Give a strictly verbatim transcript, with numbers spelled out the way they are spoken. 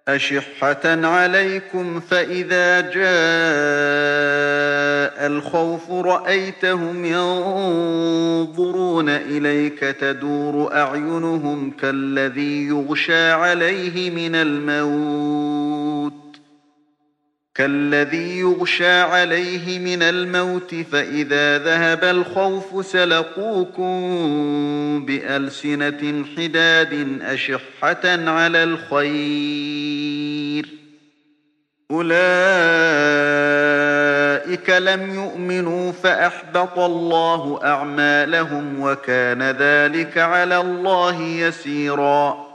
أشحة عليكم فإذا جاء الخوف رأيتهم ينظرون إليك تدور أعينهم كالذي يغشى عليه من الموت كالذي يغشى عليه من الموت فإذا ذهب الخوف سلقوكم بألسنة حداد أشحة على الخير أولئك لم يؤمنوا فأحبط الله أعمالهم وكان ذلك على الله يسيرا